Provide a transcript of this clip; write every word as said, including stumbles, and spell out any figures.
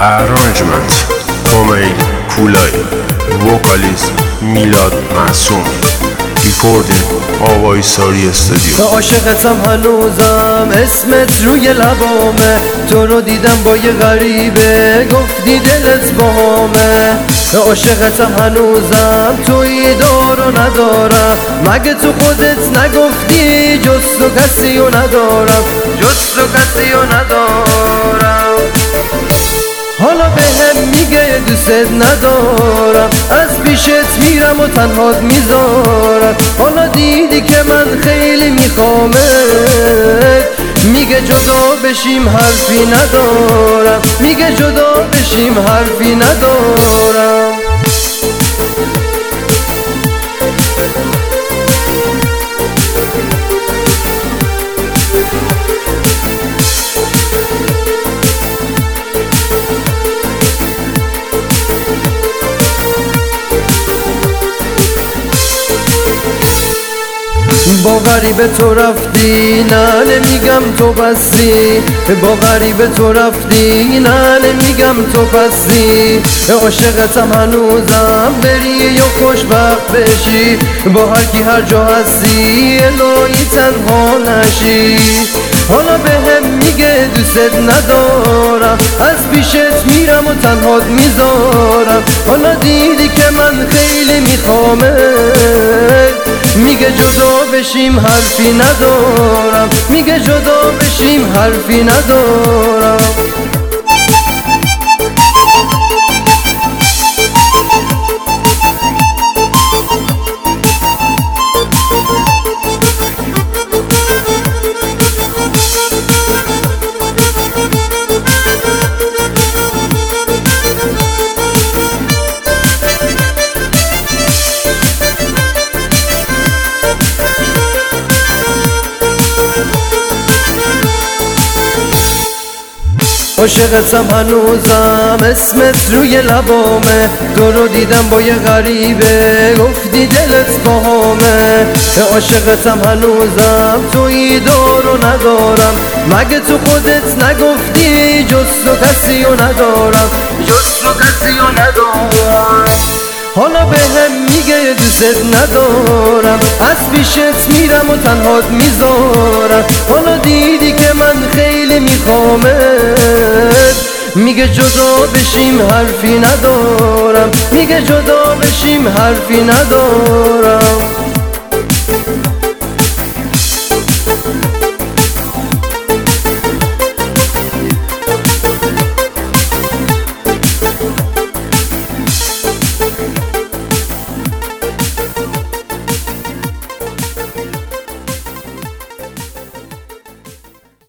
Arrangement Homemade Kulay Vocalist Milad Masoum Recording آوای ساری استودیو. عاشقتم هنوزم اسمت روی لبامه، تو رو دیدم با یه غریبه گفتی دلت باهامه. عاشقتم هنوزم تویی دارو ندارم، مگه تو خودت نگفتی جز تو کسی و ندارم، جز تو کسی و ندارم. حالا به هم میگه دوست ندارم، از پیشت میرم و تنهات میذارم. حالا دیدی که من خیلی میخوامت، میگه جدا بشیم حرفی ندارم، میگه جدا بشیم حرفی ندارم. با غریبه تو رفتی نه نمیگم تو بستی، با غریبه تو رفتی نه نمیگم تو بستی. عاشقتم هنوزم بری یا خوشبخت بشی، با هر کی هر جا هستی الهی تنها نشی. حالا به هم میگه دوست ندارم، از پیشت میرم و تنهات میذارم. حالا دیدی که من خیلی میخوامت، میگه جدا بشیم حرفی ندارم، میگه جدا بشیم حرفی ندارم. عاشقتم هنوزم اسمت روی لبامه، تو رو دیدم با یه غریبه گفتی دلت باهامه. عاشقتم هنوزم تویی دارو ندارم، مگه تو خودت نگفتی جز تو کسی و ندارم، جز تو کسی و ندارم. حالا به هم میگه دوست ندارم، از پیشت میرم و تنهات میذارم. حالا دیدی که من خیلی میخوامت، میگه جدا بشیم حرفی ندارم، میگه جدا بشیم حرفی ندارم.